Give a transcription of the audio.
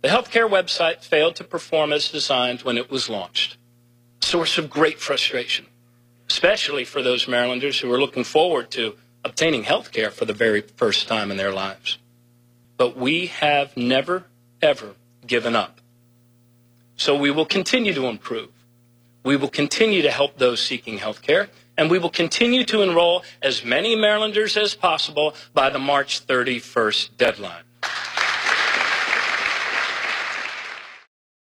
The healthcare website failed to perform as designed when it was launched. A source of great frustration, especially for those Marylanders who are looking forward to obtaining health care for the very first time in their lives. But we have never, ever given up. So we will continue to improve. We will continue to help those seeking health care, and we will continue to enroll as many Marylanders as possible by the March 31st deadline.